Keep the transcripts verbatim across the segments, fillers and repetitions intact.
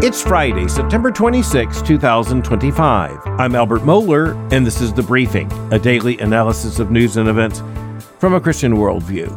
It's Friday, September twenty-sixth, twenty twenty-five. I'm Albert Mohler, and this is The Briefing, a daily analysis of news and events from a Christian worldview.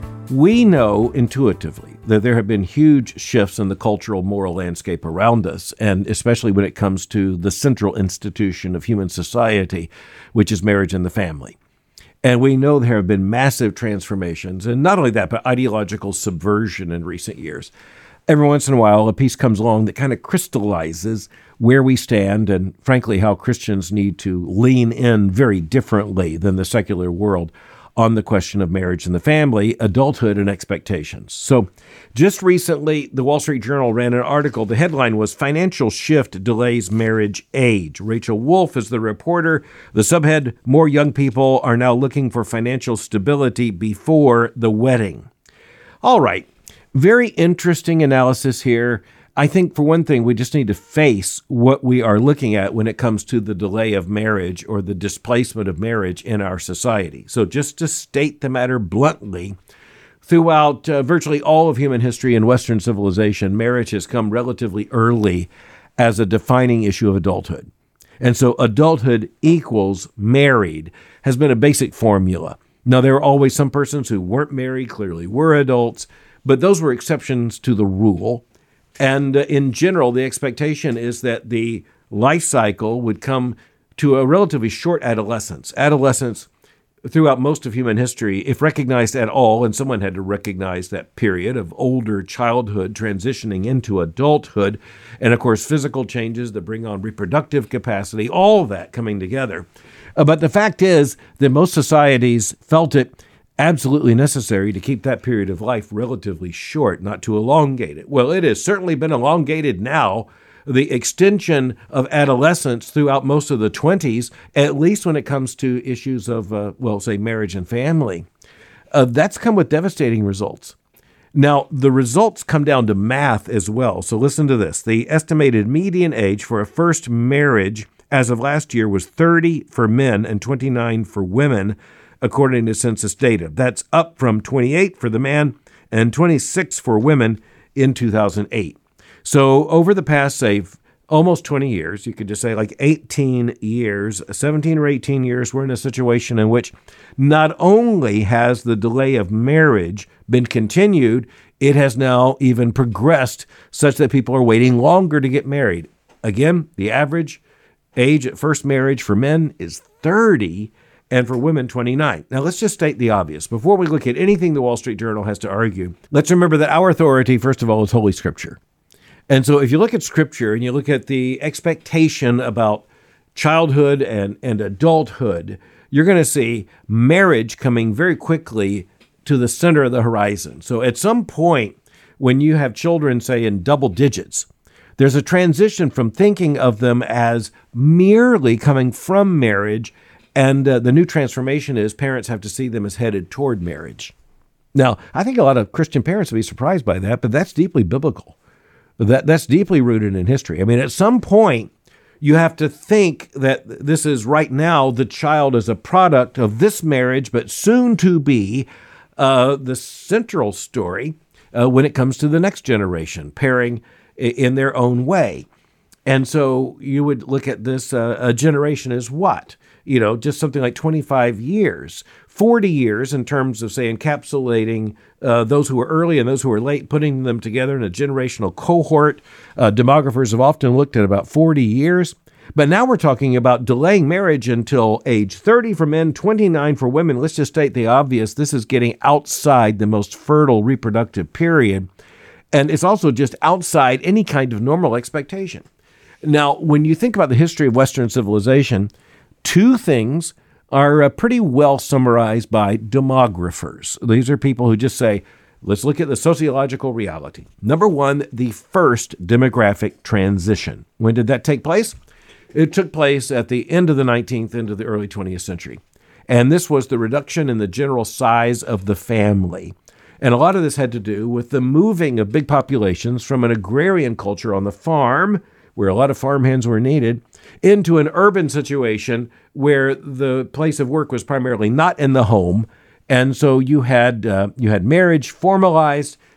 We know intuitively that there have been huge shifts in the cultural moral landscape around us, and especially when it comes to the central institution of human society, which is marriage and the family. And we know there have been massive transformations, and not only that, but ideological subversion in recent years. Every once in a while, a piece comes along that kind of crystallizes where we stand and, frankly, how Christians need to lean in very differently than the secular world on the question of marriage and the family, adulthood, and expectations. So just recently, the Wall Street Journal ran an article. The headline was Financial Shift Delays Marriage Age. Rachel Wolf is the reporter. The subhead, More Young People Are Now Looking for Financial Stability Before the Wedding. All right. Very interesting analysis here. I think, for one thing, we just need to face what we are looking at when it comes to the delay of marriage or the displacement of marriage in our society. So just to state the matter bluntly, throughout uh, virtually all of human history and Western civilization, marriage has come relatively early as a defining issue of adulthood. And so adulthood equals married has been a basic formula. Now, there are always some persons who weren't married, clearly were adults, but those were exceptions to the rule. And uh, in general, the expectation is that the life cycle would come to a relatively short adolescence. Adolescence, throughout most of human history, if recognized at all, and someone had to recognize that period of older childhood transitioning into adulthood, and of course, physical changes that bring on reproductive capacity, all of that coming together. Uh, but the fact is that most societies felt it absolutely necessary to keep that period of life relatively short, not to elongate it. Well, it has certainly been elongated now. The extension of adolescence throughout most of the twenties, at least when it comes to issues of, uh, well, say, marriage and family, uh, that's come with devastating results. Now, the results come down to math as well. So listen to this. The estimated median age for a first marriage as of last year was thirty for men and twenty-nine for women, according to census data. That's up from twenty-eight for the man and twenty-six for women in two thousand eight. So over the past, say, almost twenty years, you could just say like eighteen years, seventeen or eighteen years, we're in a situation in which not only has the delay of marriage been continued, it has now even progressed such that people are waiting longer to get married. Again, the average age at first marriage for men is thirty, and for women, twenty-nine. Now, let's just state the obvious. Before we look at anything the Wall Street Journal has to argue, let's remember that our authority, first of all, is Holy Scripture. And so if you look at Scripture and you look at the expectation about childhood and, and adulthood, you're going to see marriage coming very quickly to the center of the horizon. So at some point, when you have children, say, in double digits, there's a transition from thinking of them as merely coming from marriage. And uh, the new transformation is parents have to see them as headed toward marriage. Now, I think a lot of Christian parents will be surprised by that, but that's deeply biblical. That That's deeply rooted in history. I mean, at some point, you have to think that this is right now the child is a product of this marriage, but soon to be uh, the central story uh, when it comes to the next generation, pairing in their own way. And so you would look at this uh, a generation as what? You know, just something like twenty-five years, forty years in terms of, say, encapsulating uh, those who were early and those who were late, putting them together in a generational cohort. Uh, demographers have often looked at about forty years. But now we're talking about delaying marriage until age thirty for men, twenty-nine for women. Let's just state the obvious. This is getting outside the most fertile reproductive period. And it's also just outside any kind of normal expectation. Now, when you think about the history of Western civilization, two things are uh, pretty well summarized by demographers. These are people who just say, let's look at the sociological reality. Number one, the first demographic transition. When did that take place? It took place at the end of the nineteenth, into the early twentieth century. And this was the reduction in the general size of the family. And a lot of this had to do with the moving of big populations from an agrarian culture on the farm, where a lot of farmhands were needed, into an urban situation where the place of work was primarily not in the home. And so you had uh, you had marriage formalized,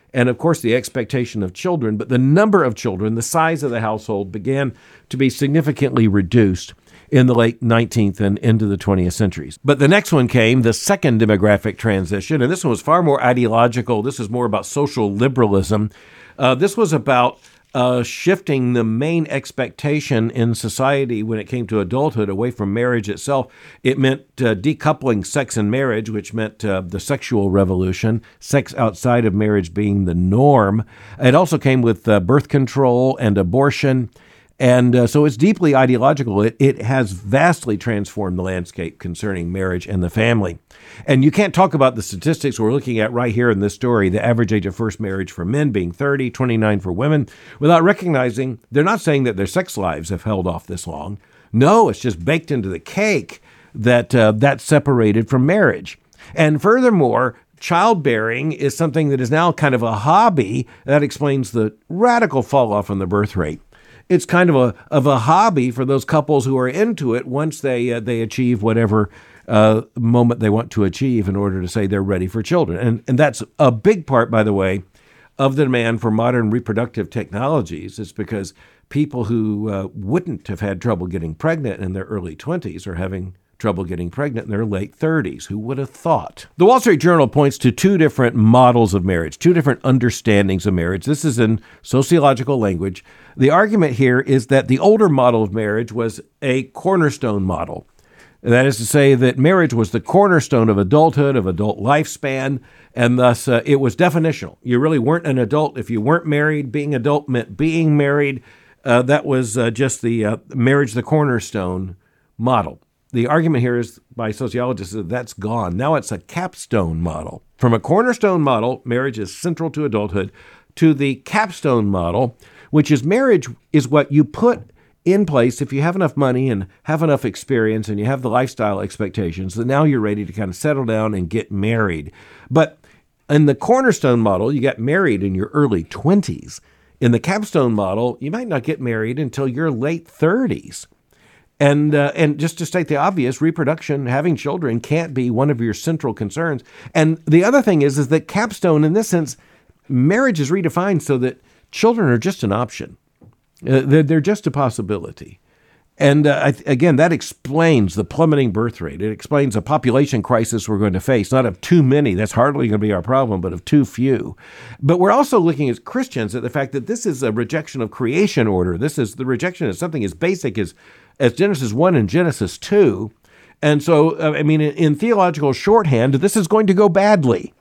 and of course the expectation of children, but the number of children, the size of the household began to be significantly reduced in the late nineteenth and into the twentieth centuries. But the next one came, the second demographic transition, and this one was far more ideological. This was more about social liberalism. Uh, this was about uh, shifting the main expectation in society when it came to adulthood away from marriage itself. It meant uh, decoupling sex and marriage, which meant uh, the sexual revolution, sex outside of marriage being the norm. It also came with uh, birth control and abortion. And uh, so it's deeply ideological. It, it has vastly transformed the landscape concerning marriage and the family. And you can't talk about the statistics we're looking at right here in this story, the average age of first marriage for men being thirty, twenty-nine for women, without recognizing they're not saying that their sex lives have held off this long. No, it's just baked into the cake that uh, that's separated from marriage. And furthermore, childbearing is something that is now kind of a hobby. That explains the radical fall off in the birth rate. It's kind of a of a hobby for those couples who are into it once they uh, they achieve whatever uh, moment they want to achieve in order to say they're ready for children. And and that's a big part, by the way, of the demand for modern reproductive technologies. It's because people who uh, wouldn't have had trouble getting pregnant in their early twenties are having trouble getting pregnant in their late thirties. Who would have thought? The Wall Street Journal points to two different models of marriage, two different understandings of marriage. This is in sociological language. The argument here is that the older model of marriage was a cornerstone model. That is to say that marriage was the cornerstone of adulthood, of adult lifespan, and thus uh, it was definitional. You really weren't an adult if you weren't married. Being adult meant being married. Uh, that was uh, just the uh, marriage, the cornerstone model. The argument here is by sociologists that that's gone. Now it's a capstone model. From a cornerstone model, marriage is central to adulthood, to the capstone model, which is marriage is what you put in place if you have enough money and have enough experience and you have the lifestyle expectations that now you're ready to kind of settle down and get married. But in the cornerstone model, you got married in your early twenties. In the capstone model, you might not get married until your late thirties. And uh, and just to state the obvious, reproduction, having children can't be one of your central concerns. And the other thing is, is that capstone, in this sense, marriage is redefined so that children are just an option. Uh, they're, they're just a possibility. And uh, I th- again, that explains the plummeting birth rate. It explains a population crisis we're going to face, not of too many. That's hardly going to be our problem, but of too few. But we're also looking as Christians at the fact that this is a rejection of creation order. This is the rejection of something as basic as as Genesis one and Genesis two. And so, uh, I mean, in, in theological shorthand, this is going to go badly.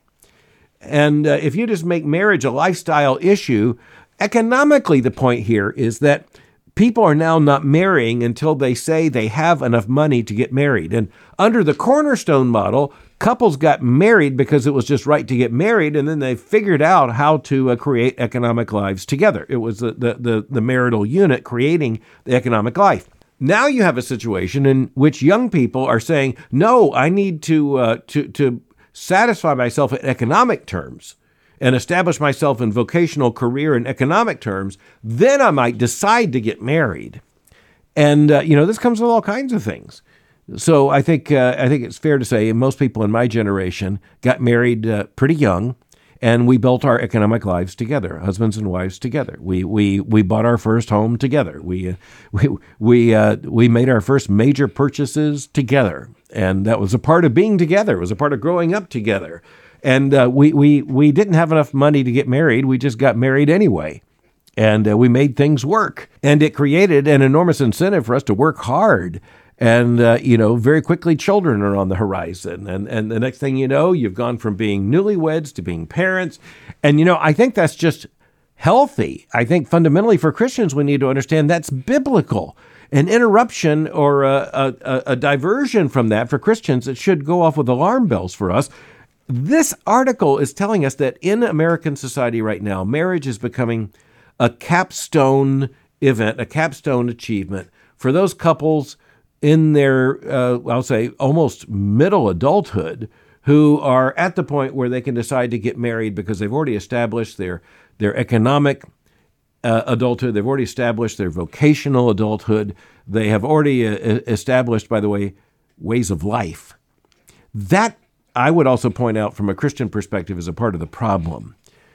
And uh, if you just make marriage a lifestyle issue, economically, the point here is that people are now not marrying until they say they have enough money to get married. And under the cornerstone model, couples got married because it was just right to get married, and then they figured out how to uh, create economic lives together. It was the, the, the, the marital unit creating the economic life. Now you have a situation in which young people are saying, no, I need to uh, to to satisfy myself in economic terms and establish myself in vocational career in economic terms, then I might decide to get married. And, uh, you know, this comes with all kinds of things. So I think uh, I think it's fair to say most people in my generation got married uh, pretty young, and we built our economic lives together, husbands and wives together. We we we bought our first home together. We uh, we we uh, we made our first major purchases together, and that was a part of being together. It was a part of growing up together. And uh, we we we didn't have enough money to get married. We just got married anyway, and uh, we made things work. And it created an enormous incentive for us to work hard. And, uh, you know, very quickly, children are on the horizon. And, and the next thing you know, you've gone from being newlyweds to being parents. And, you know, I think that's just healthy. I think fundamentally for Christians, we need to understand that's biblical. An interruption or a, a, a diversion from that for Christians, it should go off with alarm bells for us. This article is telling us that in American society right now, marriage is becoming a capstone event, a capstone achievement for those couples in their, uh, I'll say, almost middle adulthood, who are at the point where they can decide to get married because they've already established their their economic uh, adulthood. They've already established their vocational adulthood. They have already uh, established, by the way, ways of life. That, I would also point out from a Christian perspective, is a part of the problem.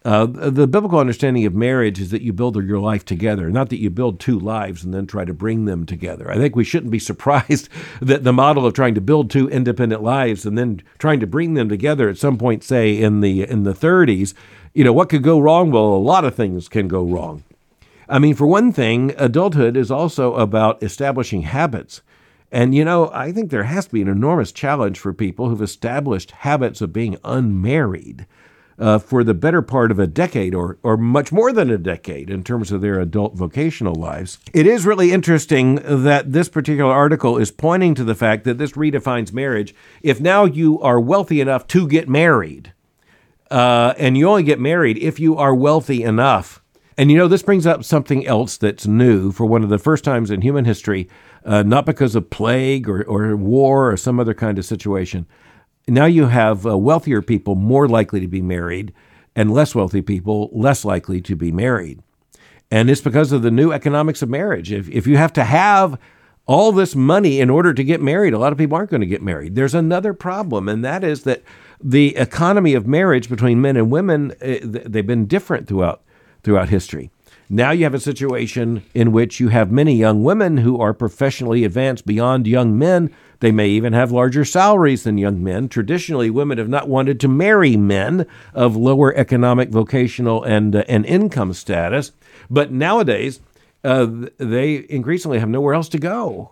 Uh, the biblical understanding of marriage is that you build your life together, not that you build two lives and then try to bring them together. I think we shouldn't be surprised that the model of trying to build two independent lives and then trying to bring them together at some point, say in the in the thirties, you know, what could go wrong? Well, a lot of things can go wrong. I mean, for one thing, adulthood is also about establishing habits. And, you know, I think there has to be an enormous challenge for people who've established habits of being unmarried Uh, for the better part of a decade or or much more than a decade in terms of their adult vocational lives. It is really interesting that this particular article is pointing to the fact that this redefines marriage. If now you are wealthy enough to get married, uh, and you only get married if you are wealthy enough. And, you know, this brings up something else that's new for one of the first times in human history, uh, not because of plague or, or war or some other kind of situation. Now you have uh, wealthier people more likely to be married and less wealthy people less likely to be married. And it's because of the new economics of marriage. If, if you have to have all this money in order to get married, a lot of people aren't going to get married. There's another problem, and that is that the economy of marriage between men and women, uh, they've been different throughout throughout history. Now you have a situation in which you have many young women who are professionally advanced beyond young men. They may even have larger salaries than young men. Traditionally, women have not wanted to marry men of lower economic, vocational, and uh, and income status. But nowadays, uh, they increasingly have nowhere else to go.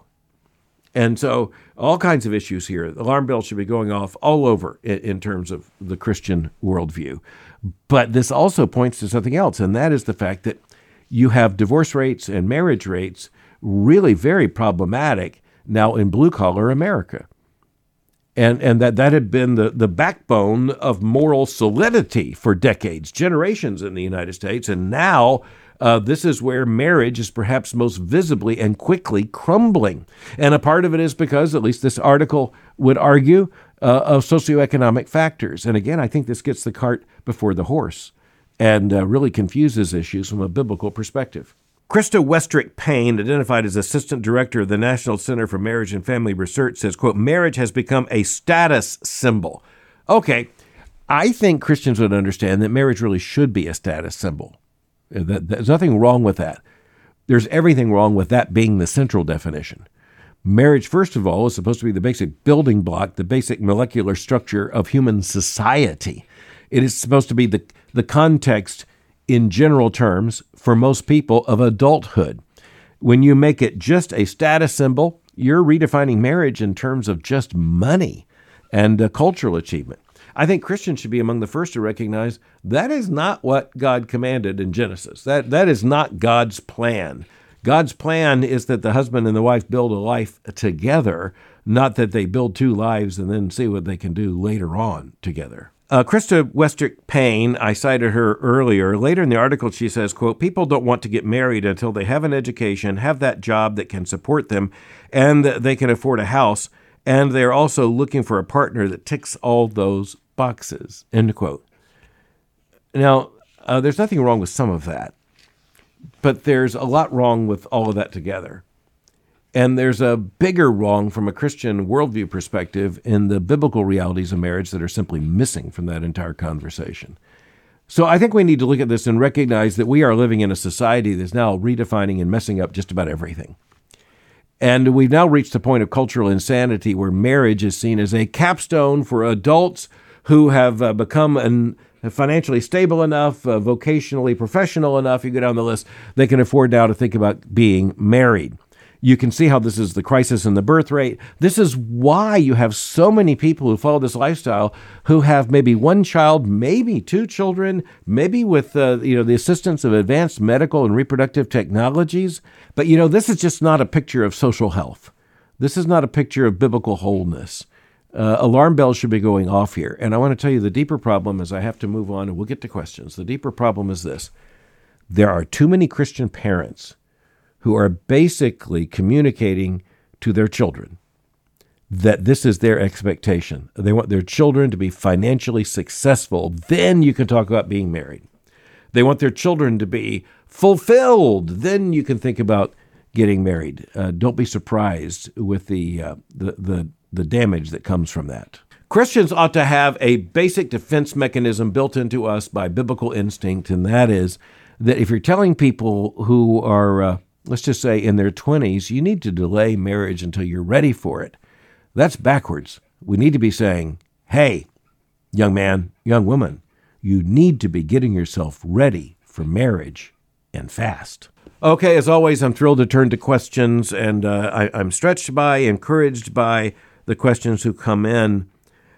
And so all kinds of issues here. Alarm bells should be going off all over in, in terms of the Christian worldview. But this also points to something else, and that is the fact that you have divorce rates and marriage rates really very problematic now in blue-collar America. And and that, that had been the, the backbone of moral solidity for decades, generations in the United States. And now uh, this is where marriage is perhaps most visibly and quickly crumbling. And a part of it is because, at least this article would argue, uh, of socioeconomic factors. And again, I think this gets the cart before the horse and uh, really confuses issues from a biblical perspective. Krista Westrick Payne, identified as Assistant Director of the National Center for Marriage and Family Research, says, quote, marriage has become a status symbol. Okay, I think Christians would understand that marriage really should be a status symbol. There's nothing wrong with that. There's everything wrong with that being the central definition. Marriage, first of all, is supposed to be the basic building block, the basic molecular structure of human society. It is supposed to be the, the context in general terms for most people of adulthood. When you make it just a status symbol, you're redefining marriage in terms of just money and uh, cultural achievement. I think Christians should be among the first to recognize that is not what God commanded in Genesis. That that is not God's plan. God's plan is that the husband and the wife build a life together, not that they build two lives and then see what they can do later on together. Uh, Krista Westrick Payne, I cited her earlier. Later in the article, she says, quote, people don't want to get married until they have an education, have that job that can support them, and they can afford a house, and they're also looking for a partner that ticks all those boxes, end quote. Now, uh, there's nothing wrong with some of that, but there's a lot wrong with all of that together. And there's a bigger wrong from a Christian worldview perspective in the biblical realities of marriage that are simply missing from that entire conversation. So I think we need to look at this and recognize that we are living in a society that's now redefining and messing up just about everything. And we've now reached a point of cultural insanity where marriage is seen as a capstone for adults who have uh, become an financially stable enough, uh, vocationally professional enough, you go down the list, they can afford now to think about being married. You can see how this is the crisis in the birth rate. This is why you have so many people who follow this lifestyle who have maybe one child, maybe two children, maybe with uh, you know the assistance of advanced medical and reproductive technologies. But you know this is just not a picture of social health. This is not a picture of biblical wholeness. Uh, alarm bells should be going off here. And I want to tell you the deeper problem is I have to move on and we'll get to questions. The deeper problem is this. There are too many Christian parents who are basically communicating to their children that this is their expectation. They want their children to be financially successful. Then you can talk about being married. They want their children to be fulfilled. Then you can think about getting married. Uh, don't be surprised with the, uh, the the the damage that comes from that. Christians ought to have a basic defense mechanism built into us by biblical instinct, and that is that if you're telling people who are, uh, let's just say in their twenties, you need to delay marriage until you're ready for it, that's backwards. We need to be saying, hey, young man, young woman, you need to be getting yourself ready for marriage and fast. Okay, as always, I'm thrilled to turn to questions, and uh, I, I'm stretched by, encouraged by the questions who come in.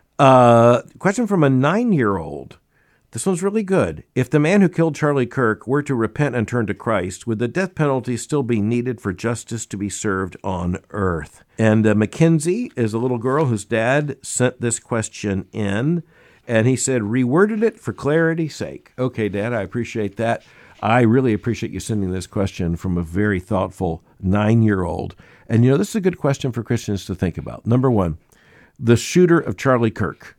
Uh, question from a nine-year-old. This one's really good. If the man who killed Charlie Kirk were to repent and turn to Christ, would the death penalty still be needed for justice to be served on earth? And uh, Mackenzie is a little girl whose dad sent this question in, and he said, reworded it for clarity's sake. Okay, Dad, I appreciate that. I really appreciate you sending this question from a very thoughtful nine-year-old. And, you know, this is a good question for Christians to think about. Number one, the shooter of Charlie Kirk.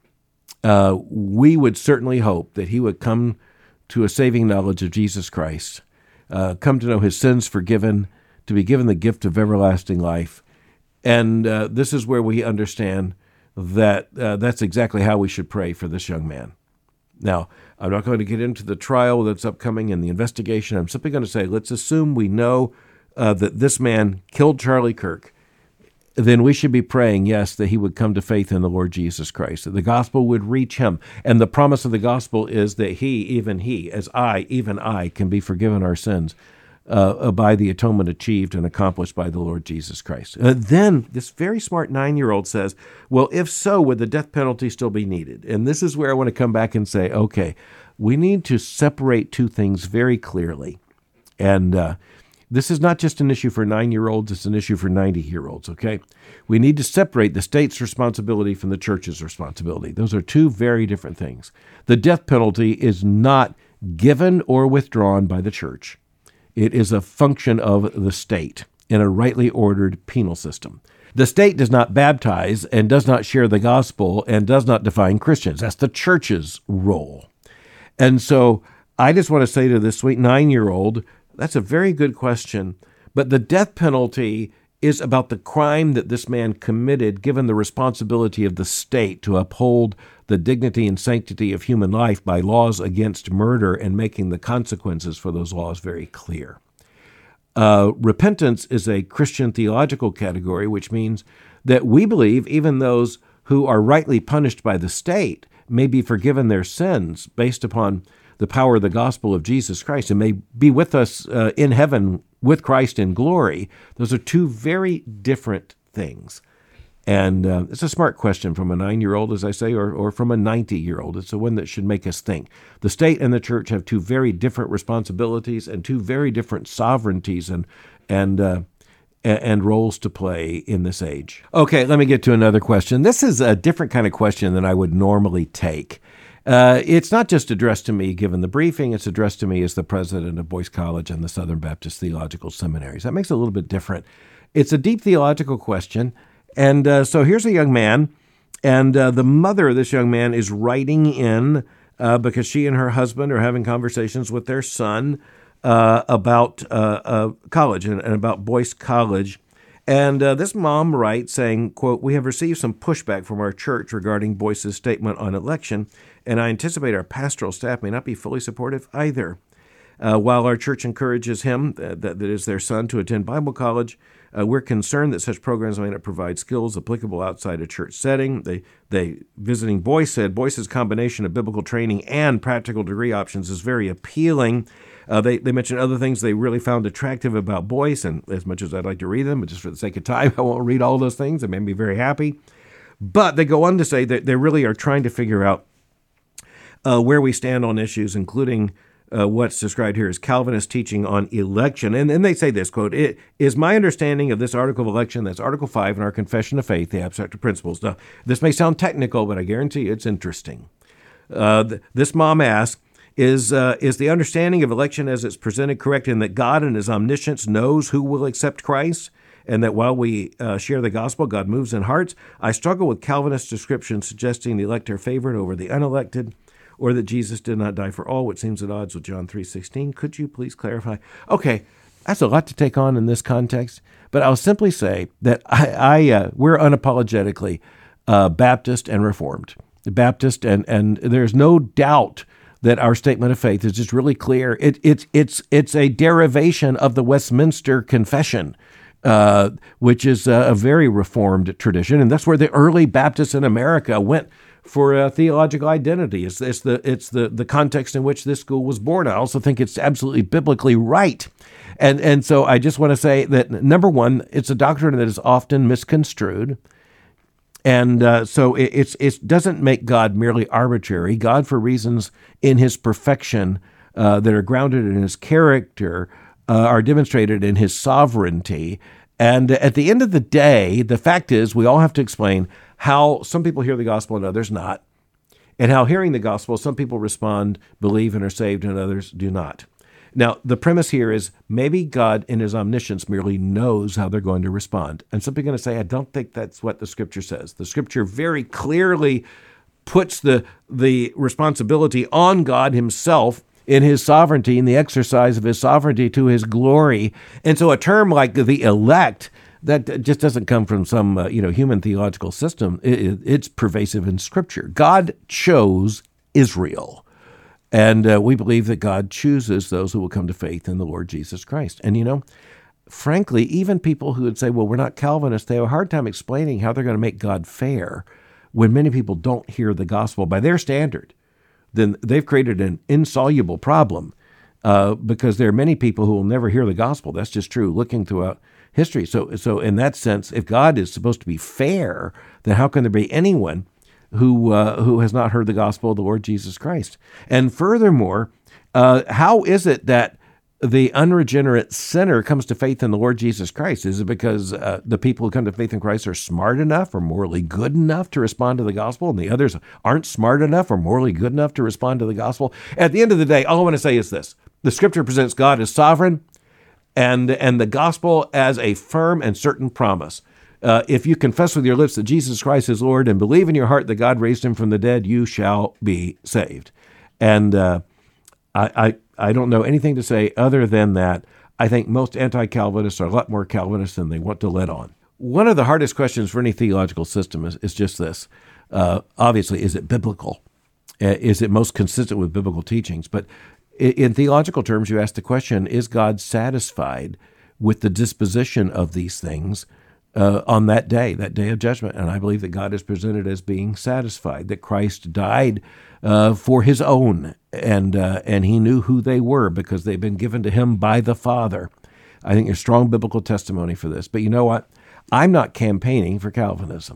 Uh, we would certainly hope that he would come to a saving knowledge of Jesus Christ, uh, come to know his sins forgiven, to be given the gift of everlasting life. And uh, this is where we understand that uh, that's exactly how we should pray for this young man. Now, I'm not going to get into the trial that's upcoming and the investigation. I'm simply going to say, let's assume we know uh, that this man killed Charlie Kirk. Then we should be praying, yes, that he would come to faith in the Lord Jesus Christ, that the gospel would reach him. And the promise of the gospel is that he, even he, as I, even I, can be forgiven our sins uh, by the atonement achieved and accomplished by the Lord Jesus Christ. Uh, then this very smart nine-year-old says, well, if so, would the death penalty still be needed? And this is where I want to come back and say, okay, we need to separate two things very clearly. And uh, this is not just an issue for nine-year-olds, it's an issue for ninety-year-olds, okay? We need to separate the state's responsibility from the church's responsibility. Those are two very different things. The death penalty is not given or withdrawn by the church. It is a function of the state in a rightly ordered penal system. The state does not baptize and does not share the gospel and does not define Christians. That's the church's role. And so I just want to say to this sweet nine-year-old, that's a very good question, but the death penalty is about the crime that this man committed, given the responsibility of the state to uphold the dignity and sanctity of human life by laws against murder and making the consequences for those laws very clear. Uh, repentance is a Christian theological category, which means that we believe even those who are rightly punished by the state may be forgiven their sins based upon the power of the gospel of Jesus Christ and may be with us uh, in heaven with Christ in glory. Those are two very different things. And uh, it's a smart question from a nine-year-old, as I say, or, or from a ninety-year-old. It's the one that should make us think. The state and the church have two very different responsibilities and two very different sovereignties and and uh, and roles to play in this age. Okay, let me get to another question. This is a different kind of question than I would normally take. Uh, it's not just addressed to me given the briefing, it's addressed to me as the president of Boyce College and the Southern Baptist Theological Seminaries. That makes it a little bit different. It's a deep theological question, and uh, so here's a young man, and uh, the mother of this young man is writing in uh, because she and her husband are having conversations with their son uh, about uh, uh, college and, and about Boyce College. And uh, this mom writes saying, quote, we have received some pushback from our church regarding Boyce's statement on election, and I anticipate our pastoral staff may not be fully supportive either. Uh, while our church encourages him, uh, that, that is their son, to attend Bible college, uh, we're concerned that such programs may not provide skills applicable outside a church setting. They, they visiting Boyce said, Boyce's combination of biblical training and practical degree options is very appealing. Uh, they, they mentioned other things they really found attractive about Boyce, and as much as I'd like to read them, but just for the sake of time, I won't read all those things. They made me very happy. But they go on to say that they really are trying to figure out uh, where we stand on issues, including uh, what's described here as Calvinist teaching on election. And then they say this, quote, it is my understanding of this article of election, that's Article five in our Confession of Faith, the Abstract of Principles. Now, this may sound technical, but I guarantee you it's interesting. Uh, th- this mom asks, Is uh, is the understanding of election as it's presented correct in that God in his omniscience knows who will accept Christ, and that while we uh, share the gospel, God moves in hearts? I struggle with Calvinist descriptions suggesting the elect are favored over the unelected, or that Jesus did not die for all, which seems at odds with John three sixteen. Could you please clarify? Okay, that's a lot to take on in this context, but I'll simply say that I, I uh, we're unapologetically uh, Baptist and Reformed. Baptist, and, and there's no doubt that our statement of faith is just really clear. It, it, it's, it's a derivation of the Westminster Confession, uh, which is a, a very Reformed tradition, and that's where the early Baptists in America went for a theological identity. It's, it's, the, it's the, the context in which this school was born. I also think it's absolutely biblically right. And, and so I just want to say that, number one, it's a doctrine that is often misconstrued. And uh, so it it's, it doesn't make God merely arbitrary. God, for reasons in his perfection uh, that are grounded in his character, uh, are demonstrated in his sovereignty. And at the end of the day, the fact is we all have to explain how some people hear the gospel and others not, and how hearing the gospel, some people respond, believe, and are saved, and others do not. Now, the premise here is maybe God in his omniscience merely knows how they're going to respond. And some people are going to say, I don't think that's what the Scripture says. The Scripture very clearly puts the, the responsibility on God himself in his sovereignty, in the exercise of his sovereignty to his glory. And so a term like the elect, that just doesn't come from some uh, you know human theological system. It, it's pervasive in Scripture. God chose Israel. And uh, we believe that God chooses those who will come to faith in the Lord Jesus Christ. And, you know, frankly, even people who would say, well, we're not Calvinists, they have a hard time explaining how they're going to make God fair when many people don't hear the gospel by their standard. Then they've created an insoluble problem uh, because there are many people who will never hear the gospel. That's just true, looking throughout history. So, so in that sense, if God is supposed to be fair, then how can there be anyone who uh, who has not heard the gospel of the Lord Jesus Christ? And furthermore, uh, how is it that the unregenerate sinner comes to faith in the Lord Jesus Christ? Is it because uh, the people who come to faith in Christ are smart enough or morally good enough to respond to the gospel, and the others aren't smart enough or morally good enough to respond to the gospel? At the end of the day, all I want to say is this. The Scripture presents God as sovereign and, and the gospel as a firm and certain promise. Uh, if you confess with your lips that Jesus Christ is Lord and believe in your heart that God raised him from the dead, you shall be saved. And uh, I, I I don't know anything to say other than that. I think most anti-Calvinists are a lot more Calvinist than they want to let on. One of the hardest questions for any theological system is, is just this. Uh, obviously, is it biblical? Uh, is it most consistent with biblical teachings? But in, in theological terms, you ask the question, is God satisfied with the disposition of these things Uh, on that day, that day of judgment? And I believe that God is presented as being satisfied, that Christ died uh, for his own, and uh, and he knew who they were because they've been given to him by the Father. I think there's strong biblical testimony for this. But you know what? I'm not campaigning for Calvinism.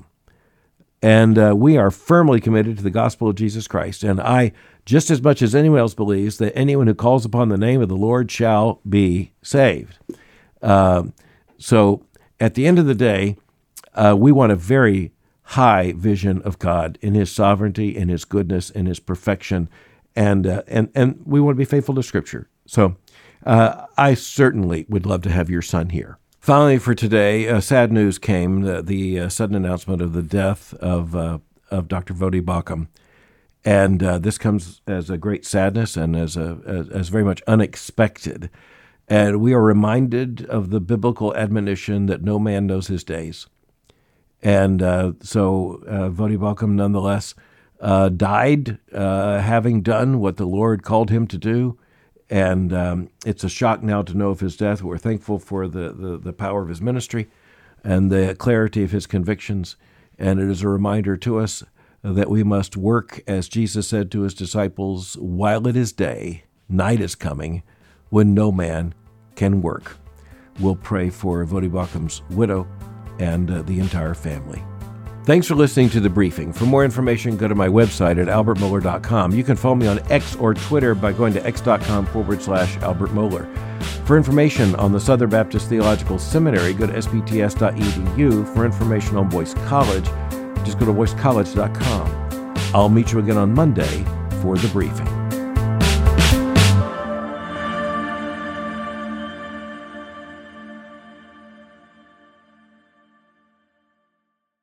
And uh, we are firmly committed to the gospel of Jesus Christ. And I, just as much as anyone else, believes that anyone who calls upon the name of the Lord shall be saved. Uh, so At the end of the day, uh, we want a very high vision of God in his sovereignty, in his goodness, in his perfection, and uh, and and we want to be faithful to Scripture. So uh, I certainly would love to have your son here. Finally, for today, uh, sad news came, the, the uh, sudden announcement of the death of uh, of Doctor Voddie Baucham. And uh, this comes as a great sadness and as a as, as very much unexpected. And we are reminded of the biblical admonition that no man knows his days. And uh, so uh, Voddie Baucham nonetheless uh, died uh, having done what the Lord called him to do. And um, it's a shock now to know of his death. We're thankful for the, the, the power of his ministry and the clarity of his convictions. And it is a reminder to us that we must work, as Jesus said to his disciples, while it is day, night is coming, when no man can work. We'll pray for Voddie Baucham's widow and uh, the entire family. Thanks for listening to The Briefing. For more information, go to my website at albert mohler dot com. You can follow me on X or Twitter by going to x.com forward slash Albert Mohler. For information on the Southern Baptist Theological Seminary, go to s b t s dot e d u. For information on Boyce College, just go to boyce college dot com. I'll meet you again on Monday for The Briefing.